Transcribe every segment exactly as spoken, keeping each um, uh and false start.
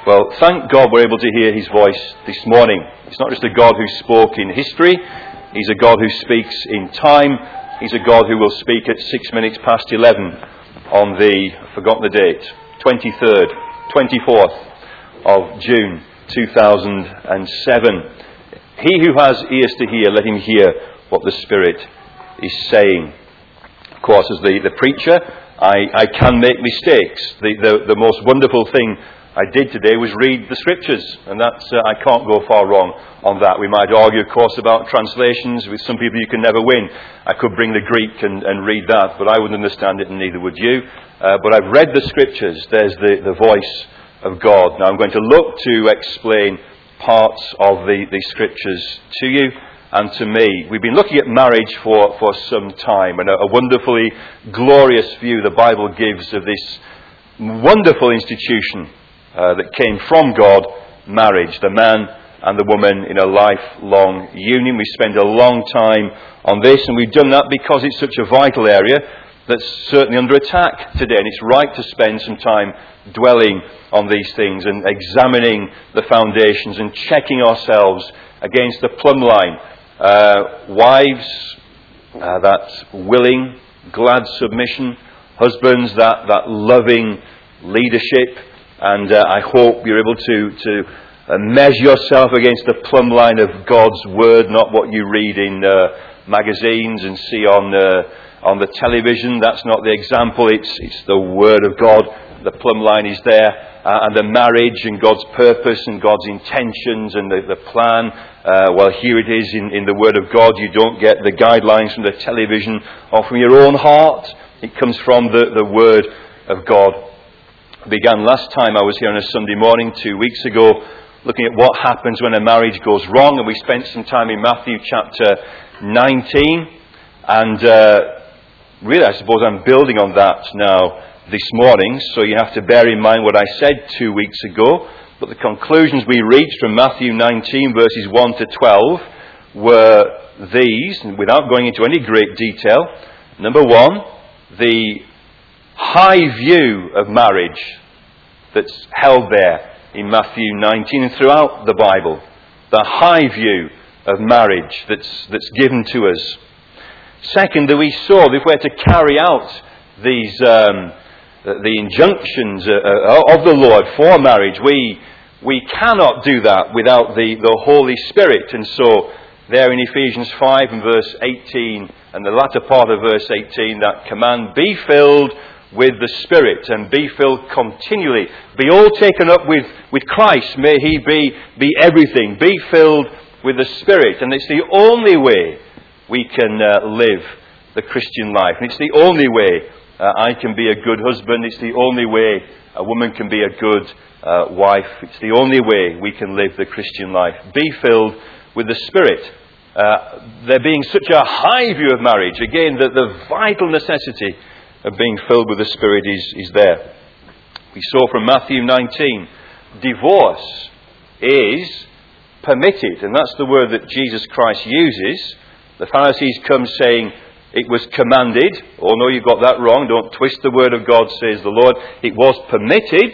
Well, thank God we're able to hear his voice this morning. It's not just a God who spoke in history. He's a God who speaks in time. He's a God who will speak at six minutes past eleven on the, I've forgotten the date, twenty-third, twenty-fourth of June two thousand seven. He who has ears to hear, let him hear what the Spirit is saying. Of course, as the, the preacher, I, I can make mistakes. The, the, the most wonderful thing I did today was read the Scriptures, and that's uh, I can't go far wrong on that. We might argue, of course, about translations. With some people you can never win. I could bring the Greek and, and read that, but I wouldn't understand it, and neither would you. Uh, but I've read the Scriptures. There's the, the voice of God. Now I'm going to look to explain parts of the, the Scriptures to you and to me. We've been looking at marriage for, for some time, and a, a wonderfully glorious view the Bible gives of this wonderful institution Uh, that came from God, marriage, the man and the woman in a lifelong union. We spend a long time on this, and we've done that because it's such a vital area that's certainly under attack today, and it's right to spend some time dwelling on these things and examining the foundations and checking ourselves against the plumb line. Uh, wives, uh, that willing, glad submission. Husbands, that, that loving leadership. And uh, I hope you're able to, to uh, measure yourself against the plumb line of God's Word, not what you read in uh, magazines and see on uh, on the television. That's not the example. It's it's the Word of God. The plumb line is there. Uh, and the marriage and God's purpose and God's intentions and the, the plan. Uh, well, here it is in, in the Word of God. You don't get the guidelines from the television or from your own heart. It comes from the, the Word of God. Began last time I was here on a Sunday morning two weeks ago looking at what happens when a marriage goes wrong, and we spent some time in Matthew chapter nineteen, and uh, really I suppose I'm building on that now this morning, so you have to bear in mind what I said two weeks ago, but the conclusions we reached from Matthew nineteen verses one to twelve were these, and without going into any great detail. Number one, the high view of marriage that's held there in Matthew nineteen and throughout the Bible. The high view of marriage that's that's given to us. Second, that we saw that if we're to carry out these um, the injunctions uh, of the Lord for marriage, we we cannot do that without the, the Holy Spirit. And so there in Ephesians five and verse eighteen and the latter part of verse eighteen, that command, be filled with the Spirit, and be filled continually. Be all taken up with, with Christ. May He be, be everything. Be filled with the Spirit. And it's the only way we can uh, live the Christian life. And it's the only way uh, I can be a good husband. It's the only way a woman can be a good uh, wife. It's the only way we can live the Christian life. Be filled with the Spirit. Uh, there being such a high view of marriage, again, that the vital necessity of being filled with the Spirit is, is there. We saw from Matthew nineteen, divorce is permitted, and that's the word that Jesus Christ uses. The Pharisees come saying it was commanded. Oh no, you've got that wrong. Don't twist the word of God, says the Lord. It was permitted,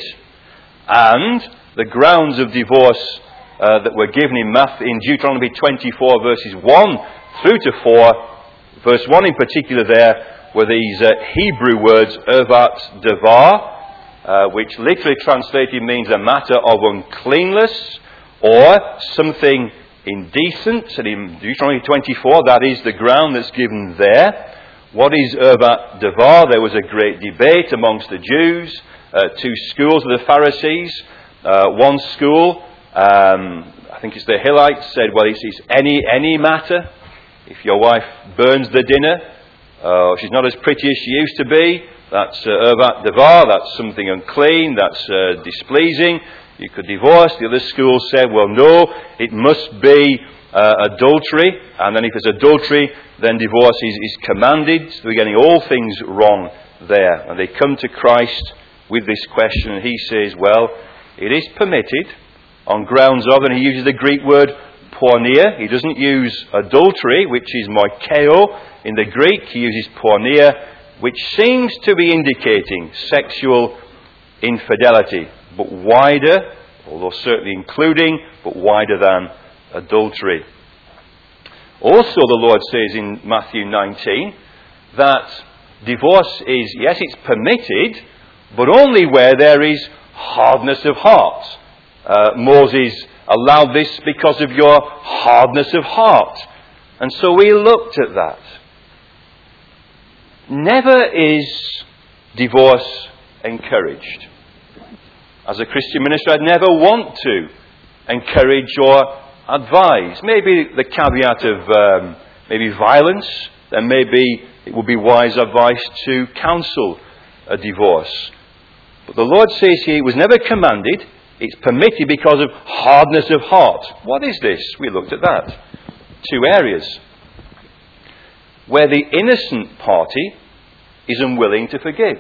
and the grounds of divorce uh, that were given in, Math- in Deuteronomy twenty-four verses one through to four, verse one in particular there, were these uh, Hebrew words, ervat devar, uh, which literally translated means a matter of uncleanness or something indecent. And in Deuteronomy twenty-four, that is the ground that's given there. What is ervat devar? There was a great debate amongst the Jews. Uh, two schools of the Pharisees. Uh, one school, um, I think it's the Hillites, said, well, it's, it's any any matter. If your wife burns the dinner, Uh, she's not as pretty as she used to be, that's uh, ervat devar, that's something unclean, that's uh, displeasing. You could divorce. The other school said, well, no, it must be uh, adultery, and then if it's adultery, then divorce is, is commanded. So we're getting all things wrong there. And they come to Christ with this question, and he says, well, it is permitted on grounds of, and he uses the Greek word porneia. He doesn't use adultery, which is moikeo in the Greek. He uses porneia, which seems to be indicating sexual infidelity. But wider although certainly including, but wider than, adultery. Also, the Lord says in Matthew nineteen that divorce is, yes, it's permitted, but only where there is hardness of heart. Uh, Moses allowed this because of your hardness of heart. And so we looked at that. Never is divorce encouraged. As a Christian minister, I'd never want to encourage or advise. Maybe the caveat of um, maybe violence, then maybe it would be wise advice to counsel a divorce. But the Lord says here it was never commanded, it's permitted because of hardness of heart. What is this? We looked at that. Two areas. Where the innocent party is unwilling to forgive.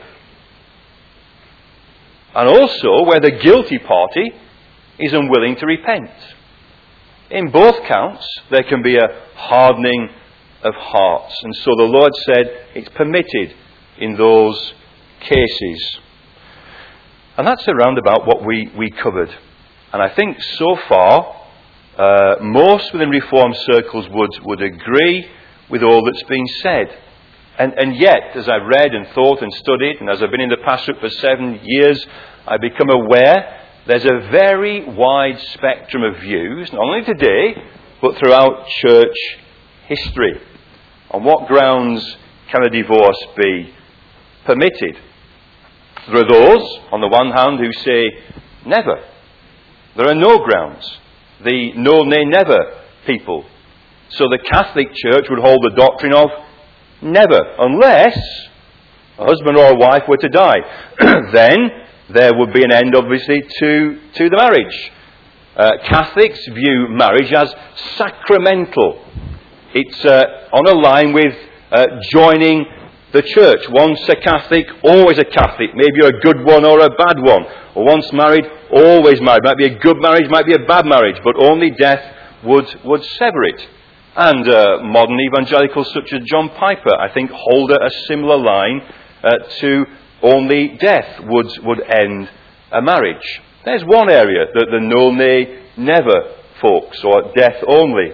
And also where the guilty party is unwilling to repent. In both counts, there can be a hardening of hearts. And so the Lord said it's permitted in those cases. And that's around about what we, we covered. And I think so far, uh, most within Reformed circles would, would agree with all that's been said. And, and yet, as I've read and thought and studied, and as I've been in the pastorate for seven years, I've become aware there's a very wide spectrum of views, not only today, but throughout church history. On what grounds can a divorce be permitted? There are those, on the one hand, who say never. There are no grounds. The no, nay, never people. So the Catholic Church would hold the doctrine of never, unless a husband or a wife were to die. Then there would be an end, obviously, to, to the marriage. Uh, Catholics view marriage as sacramental. It's uh, on a line with uh, joining the church. Once a Catholic, always a Catholic. Maybe you're a good one or a bad one. Or once married, always married. Might be a good marriage, might be a bad marriage, but only death would, would sever it. And uh, modern evangelicals such as John Piper, I think, hold a similar line uh, to only death would, would end a marriage. There's one area, the, the no, nay, never folks, or death only.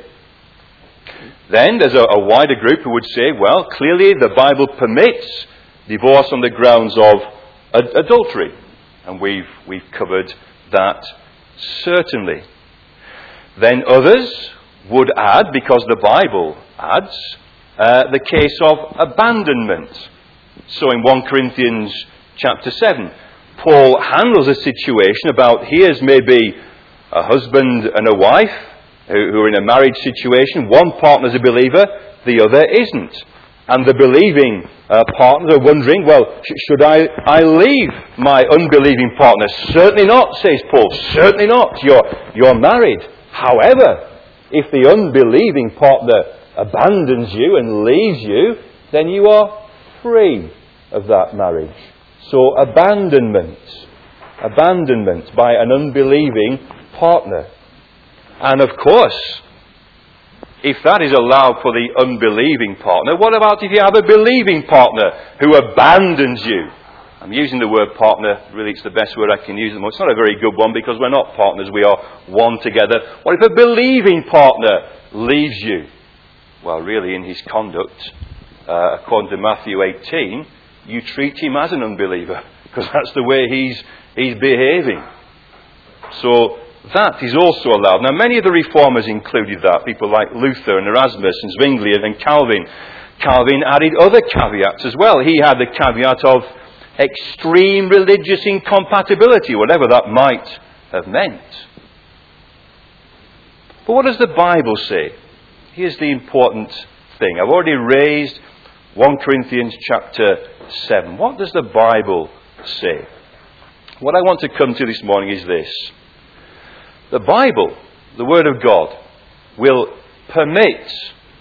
Then there's a, a wider group who would say, well, clearly the Bible permits divorce on the grounds of ad- adultery. And we've, we've covered that certainly. Then others would add, because the Bible adds, uh, the case of abandonment. So in First Corinthians chapter seven, Paul handles a situation about, here's maybe a husband and a wife who, who are in a marriage situation. One partner's a believer, the other isn't. And the believing uh, partners are wondering, well, sh- should I, I leave my unbelieving partner? Certainly not, says Paul. Certainly not. You're, you're married. However, if the unbelieving partner abandons you and leaves you, then you are free of that marriage. So abandonment, abandonment by an unbelieving partner. And of course, if that is allowed for the unbelieving partner, what about if you have a believing partner who abandons you? I'm using the word partner, really it's the best word I can use. It's not a very good one because we're not partners, we are one together. What if a believing partner leaves you? Well, really in his conduct, uh, according to Matthew eighteen, you treat him as an unbeliever because that's the way he's, he's behaving. So that is also allowed. Now many of the reformers included that, people like Luther and Erasmus and Zwingli and Calvin. Calvin added other caveats as well. He had the caveat of extreme religious incompatibility, whatever that might have meant. But what does the Bible say? Here's the important thing. I've already raised First Corinthians chapter seven. What does the Bible say? What I want to come to this morning is this. The Bible, the Word of God, will permit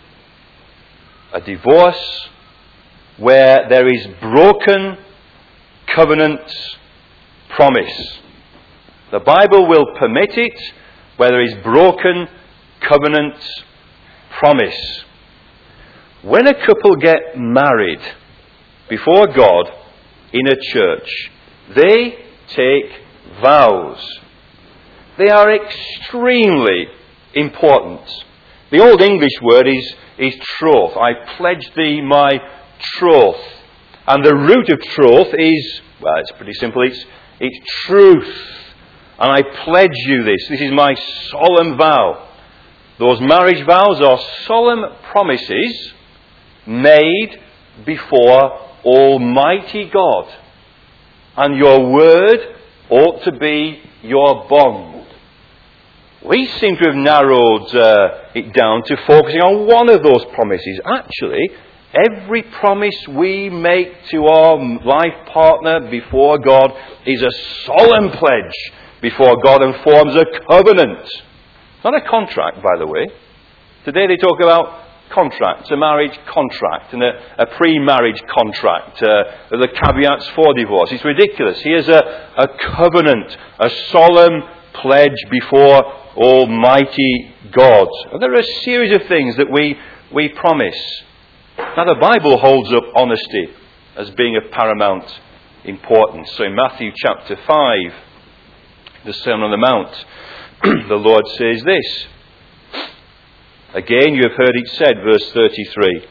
a divorce where there is broken covenant promise. The Bible will permit it where there is broken covenant promise. When a couple get married before God in a church, they take vows. They are extremely important. The Old English word is, is troth. I pledge thee my troth. And the root of troth is, well, it's pretty simple. It's, it's truth. And I pledge you this. This is my solemn vow. Those marriage vows are solemn promises made before Almighty God. And your word ought to be your bond. We seem to have narrowed uh, it down to focusing on one of those promises. Actually, every promise we make to our life partner before God is a solemn pledge before God and forms a covenant. Not a contract, by the way. Today they talk about contracts, a marriage contract and a, a pre-marriage contract, uh, the caveats for divorce. It's ridiculous. Here's a, a covenant, a solemn pledge before Almighty God. And there are a series of things that we, we promise. Now the Bible holds up honesty as being of paramount importance. So in Matthew chapter five, the Sermon on the Mount, the Lord says this. Again, you have heard it said, verse thirty-three,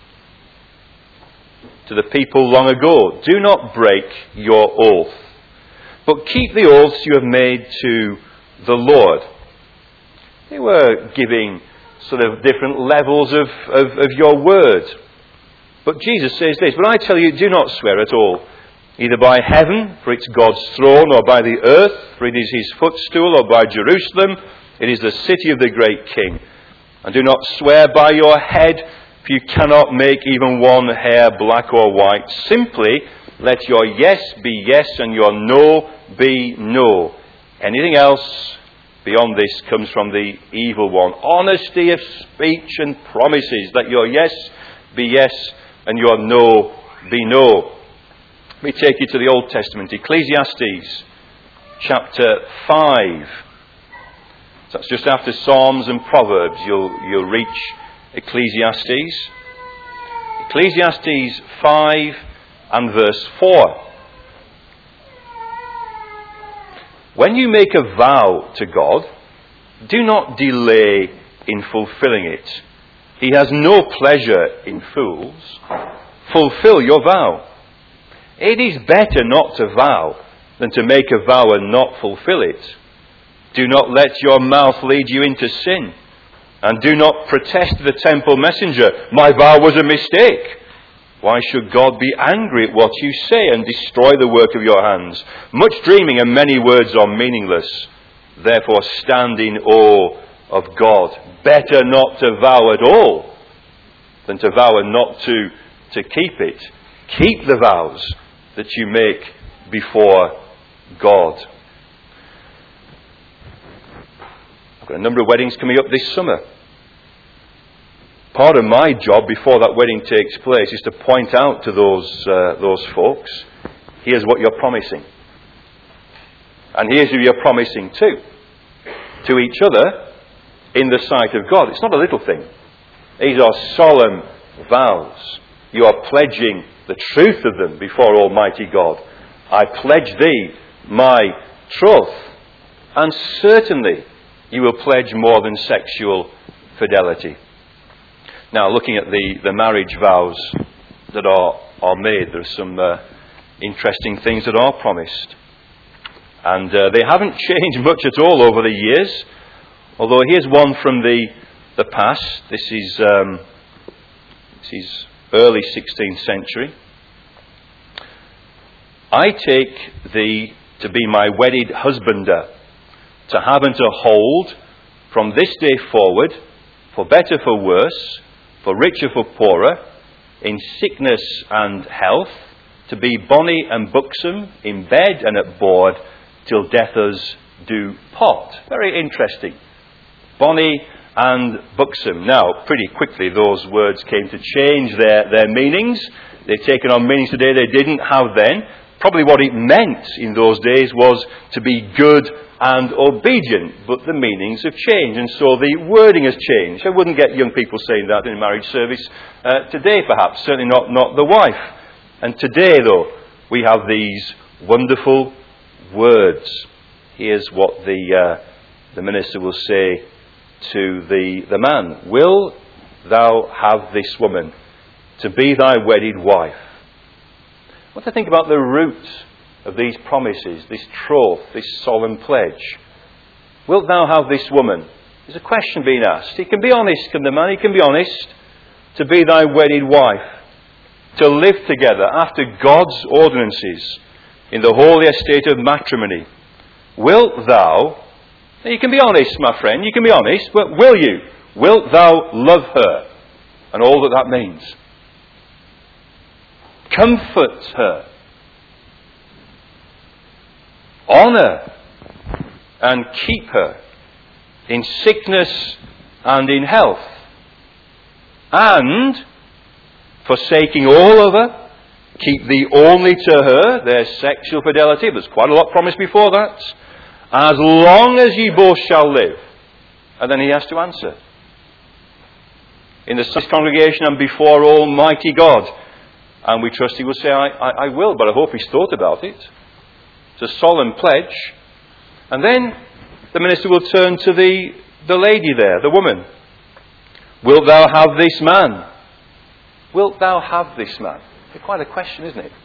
to the people long ago, do not break your oath, but keep the oaths you have made to the Lord. They were giving sort of different levels of, of, of your word. But Jesus says this, but I tell you, do not swear at all, either by heaven, for it's God's throne, or by the earth, for it is his footstool, or by Jerusalem, it is the city of the great King. And do not swear by your head, for you cannot make even one hair black or white. Simply let your yes be yes and your no be no. Anything else beyond this comes from the evil one. Honesty of speech and promises. Let your yes be yes and your no be no. Let me take you to the Old Testament. Ecclesiastes chapter five. So that's just after Psalms and Proverbs. You'll, you'll reach Ecclesiastes. Ecclesiastes five and verse four. When you make a vow to God, do not delay in fulfilling it. He has no pleasure in fools. Fulfill your vow. It is better not to vow than to make a vow and not fulfill it. Do not let your mouth lead you into sin. And do not protest the temple messenger, my vow was a mistake. Why should God be angry at what you say and destroy the work of your hands? Much dreaming and many words are meaningless. Therefore stand in awe of God. Better not to vow at all than to vow and not to, to keep it. Keep the vows that you make before God. I've got a number of weddings coming up this summer. Part of my job before that wedding takes place is to point out to those uh, those folks, here's what you're promising. And here's who you're promising to. To each other in the sight of God. It's not a little thing. These are solemn vows. You are pledging the truth of them before Almighty God. I pledge thee my troth. And certainly you will pledge more than sexual fidelity. Now, looking at the, the marriage vows that are, are made, there are some uh, interesting things that are promised. And uh, they haven't changed much at all over the years. Although here's one from the, the past. This is, um, this is early sixteenth century. I take thee to be my wedded husbander, to have and to hold from this day forward, for better, for worse, for richer, for poorer, in sickness and health, to be bonny and buxom, in bed and at board, till death us do part. Very interesting. Bonny and buxom. Now, pretty quickly those words came to change their, their meanings. They've taken on meanings today they didn't have then. Probably what it meant in those days was to be good and obedient, but the meanings have changed, and so the wording has changed. I wouldn't get young people saying that in a marriage service uh, today, perhaps, certainly not, not the wife. And today, though, we have these wonderful words. Here's what the, uh, the minister will say to the, the man, will thou have this woman to be thy wedded wife? What do you think about the root of these promises, this troth, this solemn pledge? Wilt thou have this woman? There's a question being asked. He can be honest, can the man? He can be honest. To be thy wedded wife. To live together after God's ordinances in the holy estate of matrimony. Wilt thou, you can be honest, my friend, you can be honest, but will you? Wilt thou love her? And all that that means. Comfort her. Honour and keep her in sickness and in health. And, forsaking all other, keep thee only to her, their sexual fidelity. There's quite a lot promised before that. As long as ye both shall live. And then he has to answer. In the congregation and before Almighty God. And we trust he will say, I, I, I will, but I hope he's thought about it. It's a solemn pledge. And then the minister will turn to the, the lady there, the woman. Wilt thou have this man? Wilt thou have this man? It's quite a question, isn't it?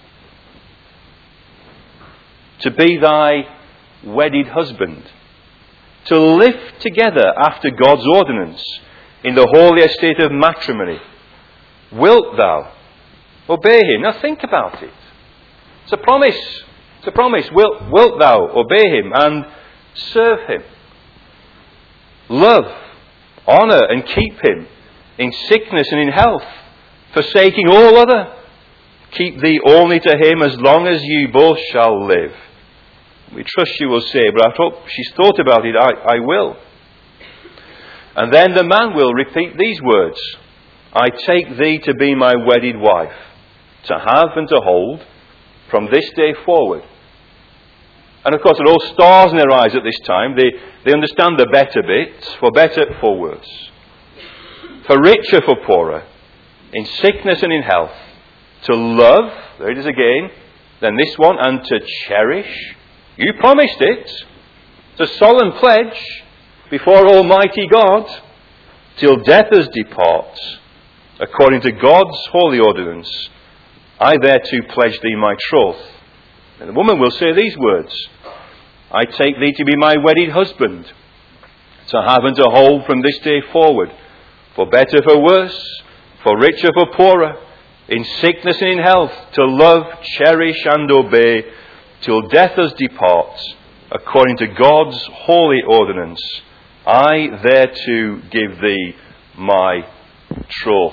To be thy wedded husband. To live together after God's ordinance in the holy estate of matrimony. Wilt thou obey him? Now think about it. It's a promise. It's a promise. Wilt, wilt thou obey him and serve him? Love, honour and keep him in sickness and in health, forsaking all other. Keep thee only to him as long as ye both shall live. We trust you will say, but I thought she's thought about it, I, I will. And then the man will repeat these words. I take thee to be my wedded wife, to have and to hold from this day forward. And of course, it all stars in their eyes at this time. They, they understand the better bit, for better, for worse. For richer, for poorer. In sickness and in health. To love, there it is again, then this one, and to cherish. You promised it. It's a solemn pledge before Almighty God, till death us depart, according to God's holy ordinance. I thereto pledge thee my troth. And the woman will say these words. I take thee to be my wedded husband, to have and to hold from this day forward, for better, for worse, for richer, for poorer, in sickness and in health, to love, cherish and obey, till death us depart, according to God's holy ordinance. I thereto give thee my troth.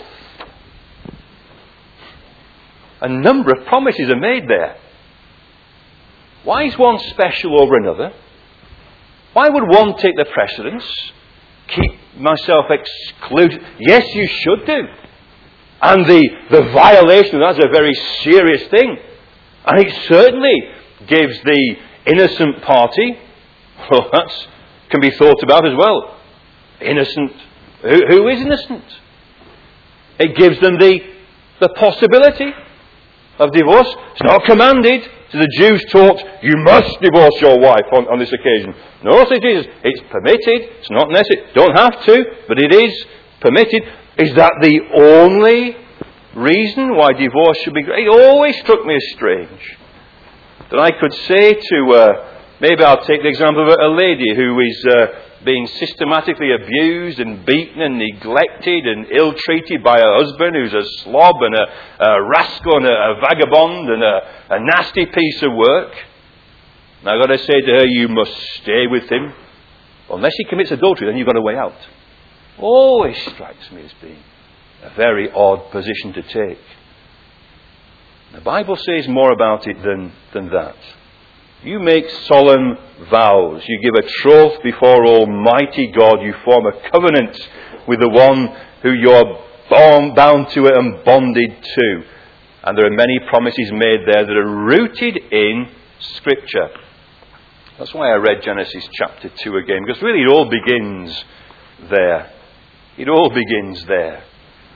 A number of promises are made there. Why is one special over another? Why would one take the precedence? Keep myself excluded? Yes, you should do. And the, the violation of that's a very serious thing. And it certainly gives the innocent party, well, that can be thought about as well. Innocent. Who, who is innocent? It gives them the, the possibility of divorce. It's not commanded. So the Jews taught, you must divorce your wife on, on this occasion. No, says Jesus, it's permitted. It's not necessary. Don't have to, but it is permitted. Is that the only reason why divorce should be great? It always struck me as strange that I could say to, uh, maybe I'll take the example of a lady who is uh, being systematically abused and beaten and neglected and ill-treated by her husband, who's a slob and a, a rascal and a, a vagabond and a, a nasty piece of work. And I've got to say to her, you must stay with him. Unless he commits adultery, then you've got a way out. Always strikes me as being a very odd position to take. The Bible says more about it than, than that. You make solemn vows. You give a troth before Almighty God. You form a covenant with the one who you're bound, bound to and bonded to. And there are many promises made there that are rooted in Scripture. That's why I read Genesis chapter two again, because really it all begins there. It all begins there.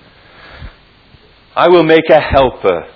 I will make a helper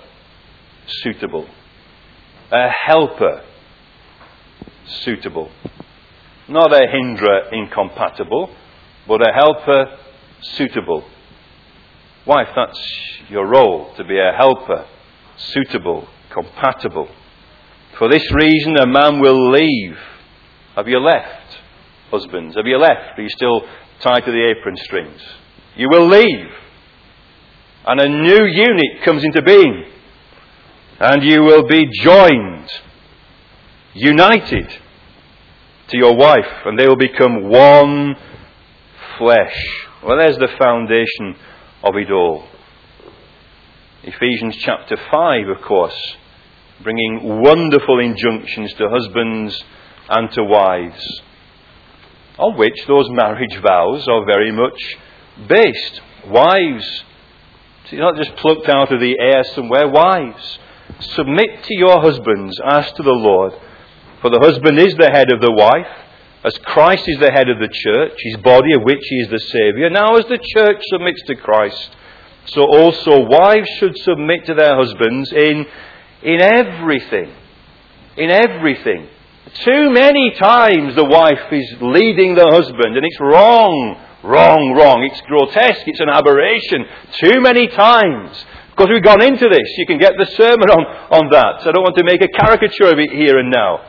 suitable. A helper suitable. Not a hinderer incompatible, but a helper suitable. Wife, that's your role, to be a helper, suitable, compatible. For this reason, a man will leave. Have you left, husbands? Have you left? Are you still tied to the apron strings? You will leave. And a new unit comes into being. And you will be joined, united to your wife, and they will become one flesh. Well, there's the foundation of it all. Ephesians chapter five, of course, bringing wonderful injunctions to husbands and to wives, on which those marriage vows are very much based. Wives, it's not just plucked out of the air somewhere. Wives, submit to your husbands as to the Lord. For the husband is the head of the wife, as Christ is the head of the church, his body of which he is the Saviour. Now as the church submits to Christ, so also wives should submit to their husbands in, in everything. In everything. Too many times the wife is leading the husband, and it's wrong, wrong, wrong. It's grotesque, it's an aberration. Too many times. Because we've gone into this, you can get the sermon on, on that. So I don't want to make a caricature of it here and now.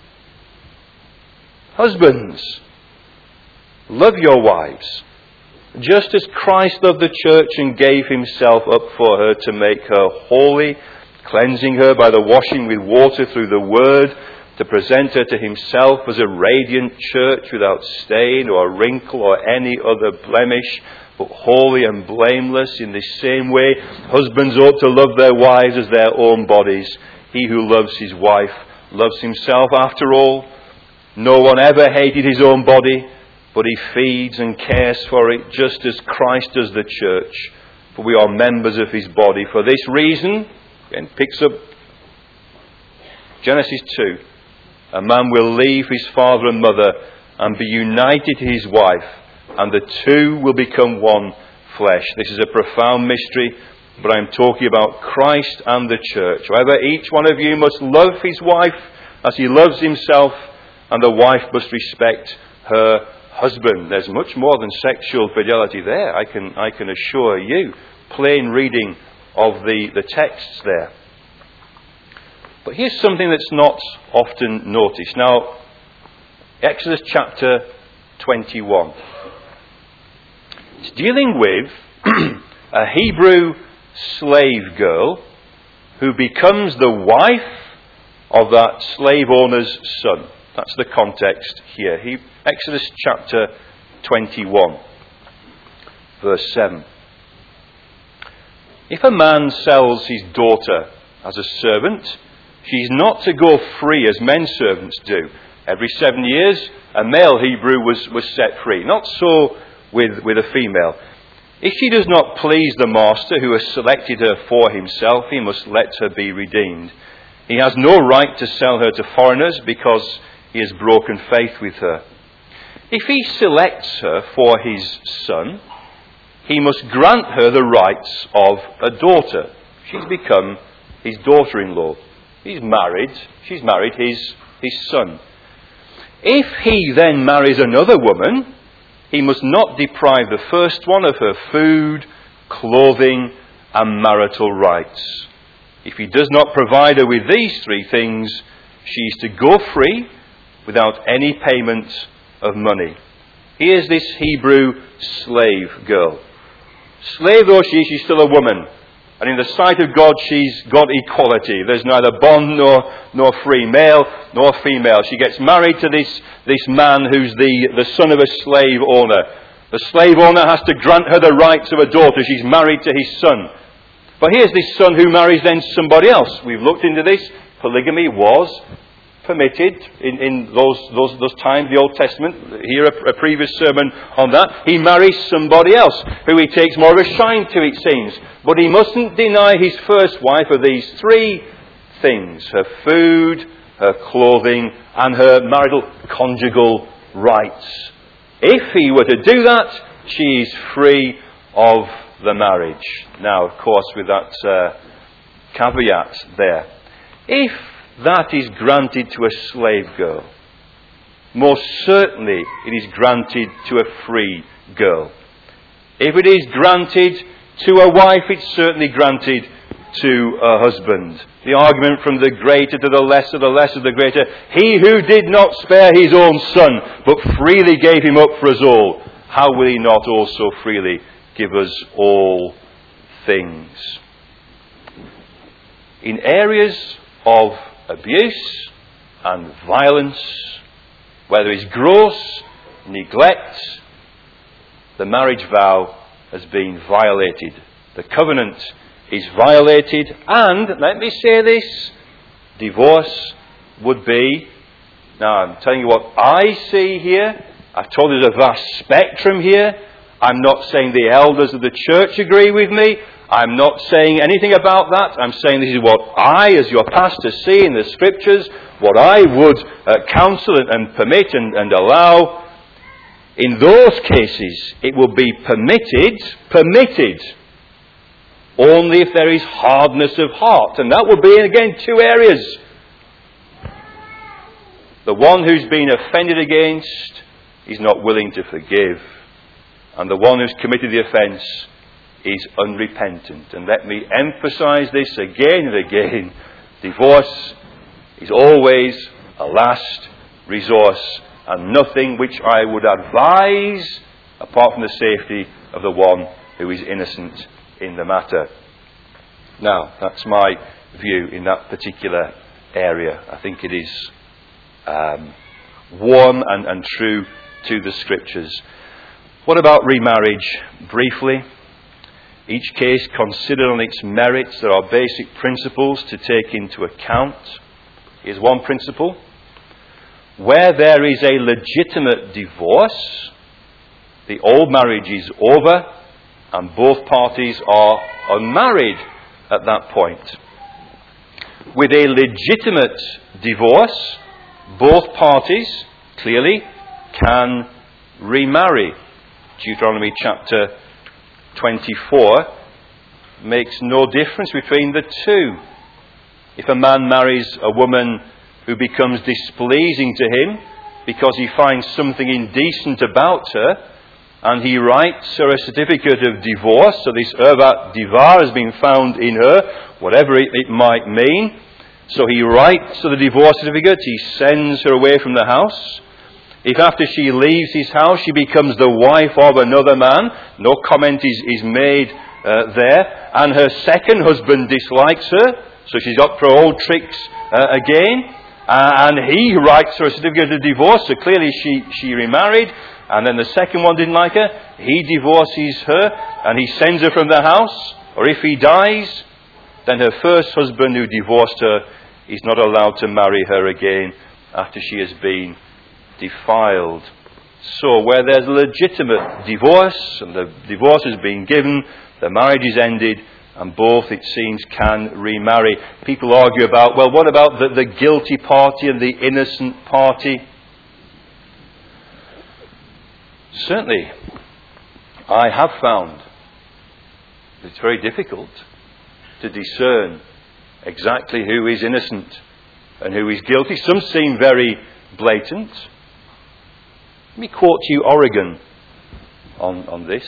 Husbands, love your wives, just as Christ loved the church and gave himself up for her to make her holy, cleansing her by the washing with water through the word, to present her to himself as a radiant church without stain or wrinkle or any other blemish, but holy and blameless. In the same way, husbands ought to love their wives as their own bodies. He who loves his wife loves himself after all. No one ever hated his own body, but he feeds and cares for it just as Christ does the church. For we are members of his body. For this reason, and picks up Genesis two, a man will leave his father and mother and be united to his wife, and the two will become one flesh. This is a profound mystery, but I'm talking about Christ and the church. However, each one of you must love his wife as he loves himself, and the wife must respect her husband. There's much more than sexual fidelity there, I can, I can assure you. Plain reading of the, the texts there. But here's something that's not often noticed. Now, Exodus chapter twenty-one. It's dealing with a Hebrew slave girl who becomes the wife of that slave owner's son. That's the context here. He, Exodus chapter twenty-one, verse seven. If a man sells his daughter as a servant, she's not to go free as men servants do. Every seven years, a male Hebrew was, was set free. Not so with, with a female. If she does not please the master who has selected her for himself, he must let her be redeemed. He has no right to sell her to foreigners because he has broken faith with her. If he selects her for his son, he must grant her the rights of a daughter. She's become his daughter-in-law. He's married, she's married his, his son. If he then marries another woman, he must not deprive the first one of her food, clothing, and marital rights. If he does not provide her with these three things, she is to go free without any payment of money. Here's this Hebrew slave girl. Slave though she is, she's still a woman. And in the sight of God, she's got equality. There's neither bond nor, nor free, male nor female. She gets married to this, this man who's the, the son of a slave owner. The slave owner has to grant her the rights of a daughter. She's married to his son. But here's this son who marries then somebody else. We've looked into this. Polygamy was permitted in, in those, those, those times, the Old Testament. Here a, a previous sermon on that. He marries somebody else who he takes more of a shine to, it seems. But he mustn't deny his first wife of these three things: her food, her clothing, and her marital conjugal rights. If he were to do that, she is free of the marriage. Now, of course, with that uh, caveat there. If that is granted to a slave girl, most certainly it is granted to a free girl. If it is granted to a wife, it's certainly granted to a husband. The argument from the greater to the lesser, the lesser to the greater. He who did not spare his own son, but freely gave him up for us all, how will he not also freely give us all things? In areas of abuse and violence, where there is gross neglect, the marriage vow has been violated. The covenant is violated, and, let me say this, divorce would be, now I'm telling you what I see here. I've told you there's a vast spectrum here. I'm not saying the elders of the church agree with me. I'm not saying anything about that. I'm saying this is what I, as your pastor, see in the Scriptures, what I would uh, counsel and, and permit and, and allow. In those cases, it will be permitted, permitted, only if there is hardness of heart. And that will be, again, two areas. The one who's been offended against is not willing to forgive. And the one who's committed the offence is unrepentant. And let me emphasise this again and again. Divorce is always a last resource, and nothing which I would advise apart from the safety of the one who is innocent in the matter. Now, that's my view in that particular area. I think it is um, warm and, and true to the Scriptures. What about remarriage? Briefly, each case considered on its merits. There are basic principles to take into account. Here's one principle. Where there is a legitimate divorce, the old marriage is over and both parties are unmarried at that point. With a legitimate divorce, both parties clearly can remarry. Deuteronomy chapter twenty-four makes no difference between the two. If a man marries a woman who becomes displeasing to him because he finds something indecent about her, and he writes her a certificate of divorce, so this ervat divar has been found in her, whatever it, it might mean. So he writes her the divorce certificate, he sends her away from the house. If after she leaves his house she becomes the wife of another man, no comment is, is made uh, there, and her second husband dislikes her, so she's got her old tricks uh, again, uh, and he writes her a certificate of divorce, so clearly she, she remarried, and then the second one didn't like her, he divorces her, and he sends her from the house, or if he dies, then her first husband who divorced her is not allowed to marry her again after she has been defiled. So where there's a legitimate divorce, and the divorce has been given, the marriage is ended, and both, it seems, can remarry. People argue about, well, what about the, the guilty party and the innocent party? Certainly, I have found it's very difficult to discern exactly who is innocent and who is guilty. Some seem very blatant. Let me quote to you Oregon on, on this.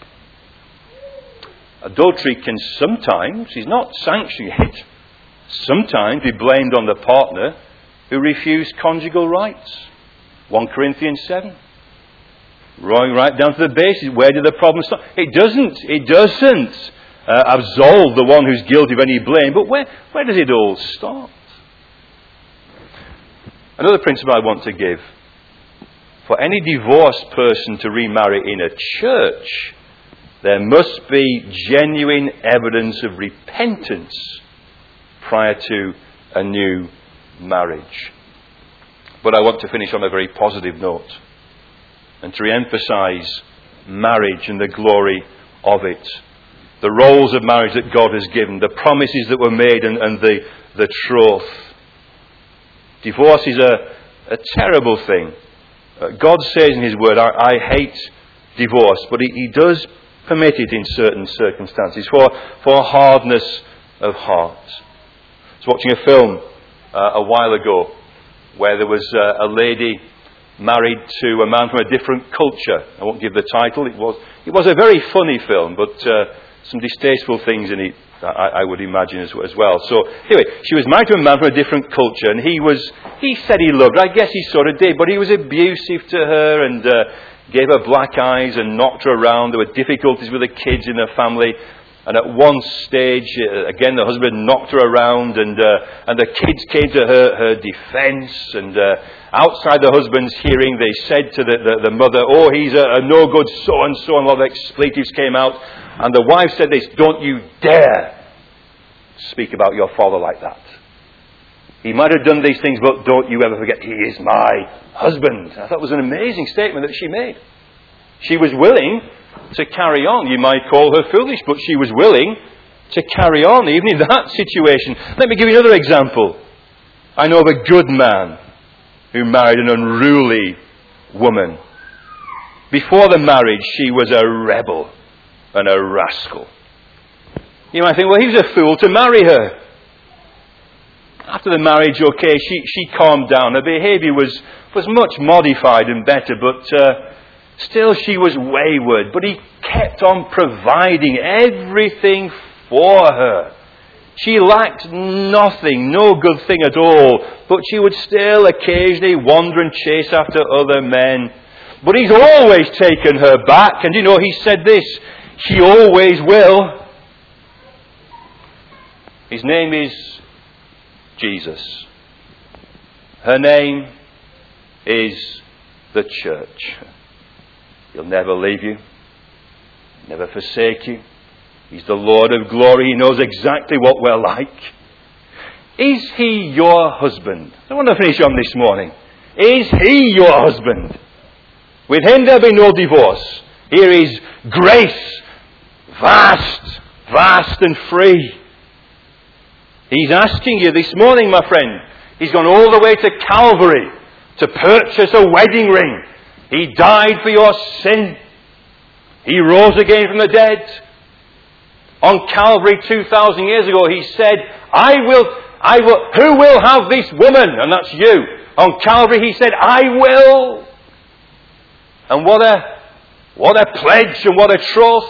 Adultery can sometimes, he's not sanctioning it, sometimes be blamed on the partner who refused conjugal rights. First Corinthians seven. Rolling right down to the basis, where did the problem start? It doesn't, it doesn't uh, absolve the one who's guilty of any blame, but where, where does it all start? Another principle I want to give. For any divorced person to remarry in a church, there must be genuine evidence of repentance prior to a new marriage. But I want to finish on a very positive note and to re-emphasize marriage and the glory of it. The roles of marriage that God has given, the promises that were made, and, and the, the truth. Divorce is a, a terrible thing. Uh, God says in His Word, I, I hate divorce, but He, he does permit it in certain circumstances for, for hardness of heart. I was watching a film uh, a while ago where there was uh, a lady married to a man from a different culture. I won't give the title. It was it was a very funny film, but uh, some distasteful things in it, I, I would imagine, as, as well. So anyway, she was married to a man from a different culture, and he was he said he loved her. I guess he sort of did, but he was abusive to her and uh, gave her black eyes and knocked her around. There were difficulties with the kids in her family. And at one stage, uh, again, the husband knocked her around, and uh, and the kids came to her, her defence. And uh, outside the husband's hearing, they said to the, the, the mother, "Oh, he's a, a no-good so-and-so," and a lot of expletives came out. And the wife said this, "Don't you dare speak about your father like that. He might have done these things, but don't you ever forget, he is my husband." I thought it was an amazing statement that she made. She was willing to carry on. You might call her foolish, but she was willing to carry on, even in that situation. Let me give you another example. I know of a good man who married an unruly woman. Before the marriage, she was a rebel and a rascal. You might think, well, he was a fool to marry her. After the marriage, okay, she, she calmed down. Her behaviour was, was much modified and better, but uh, still she was wayward. But he kept on providing everything for her. She lacked nothing, no good thing at all, but she would still occasionally wander and chase after other men. But he's always taken her back, and you know, he said this, he always will. His name is Jesus. Her name is the church. He'll never leave you, never forsake you. He's the Lord of glory. He knows exactly what we're like. Is he your husband? I want to finish on this morning. Is he your husband? With him there'll be no divorce. Here is grace, vast, vast and free. He's asking you this morning, my friend. He's gone all the way to Calvary to purchase a wedding ring. He died for your sin. He rose again from the dead. On Calvary two thousand years ago, he said, I will, I will, who will have this woman? And that's you. On Calvary, he said, I will. And what a, what a pledge and what a troth.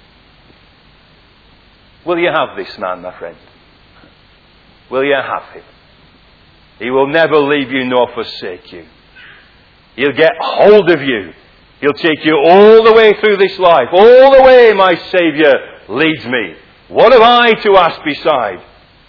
Will you have this man, my friend? Will you have him? He will never leave you nor forsake you. He'll get hold of you. He'll take you all the way through this life. All the way, my Saviour leads me. What have I to ask beside?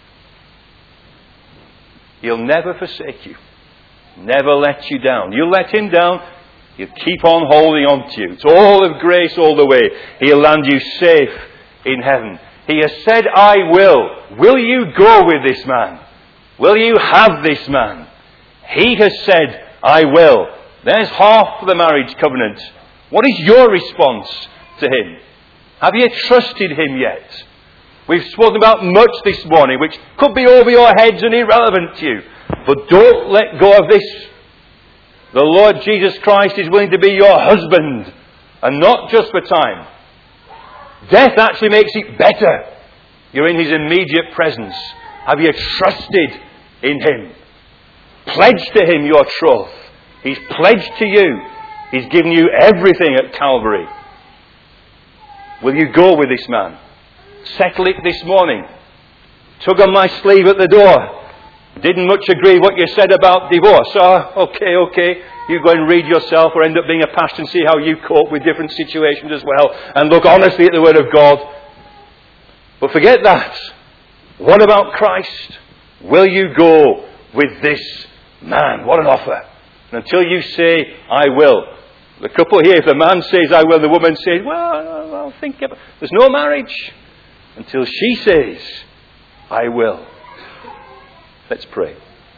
He'll never forsake you. Never let you down. You let him down, he'll keep on holding on to you. It's all of grace all the way. He'll land you safe in heaven. He has said, I will. Will you go with this man? Will you have this man? He has said, I will. There's half the marriage covenant. What is your response to him? Have you trusted him yet? We've spoken about much this morning, which could be over your heads and irrelevant to you. But don't let go of this. The Lord Jesus Christ is willing to be your husband, and not just for time. Death actually makes it better. You're in his immediate presence. Have you trusted in him? Pledge to him your troth. He's pledged to you. He's given you everything at Calvary. Will you go with this man? Settle it this morning. Tug on my sleeve at the door. Didn't much agree what you said about divorce. Ah, okay, okay. You go and read yourself or end up being a pastor and see how you cope with different situations as well. And look honestly at the Word of God. But forget that. What about Christ? Will you go with this man? What an offer. And until you say, I will. The couple here, if the man says, I will, the woman says, well, I'll think about it. There's no marriage until she says, I will. Let's pray.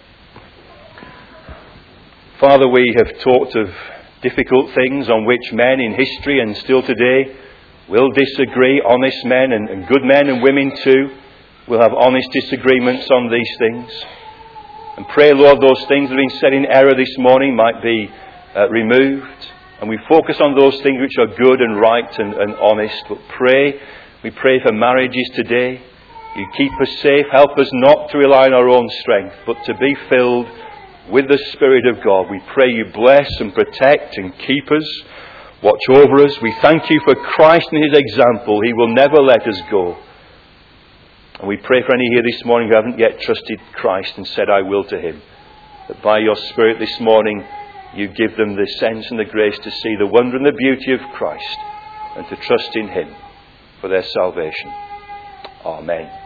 Father, we have talked of difficult things on which men in history and still today will disagree. Honest men and, and good men and women too will have honest disagreements on these things. And pray, Lord, those things that have been said in error this morning might be uh, removed. And we focus on those things which are good and right and, and honest. But pray, we pray for marriages today. You keep us safe. Help us not to rely on our own strength, but to be filled with the Spirit of God. We pray you bless and protect and keep us. Watch over us. We thank you for Christ and his example. He will never let us go. And we pray for any here this morning who haven't yet trusted Christ and said, I will to him. That by your Spirit this morning, you give them the sense and the grace to see the wonder and the beauty of Christ and to trust in him for their salvation. Amen.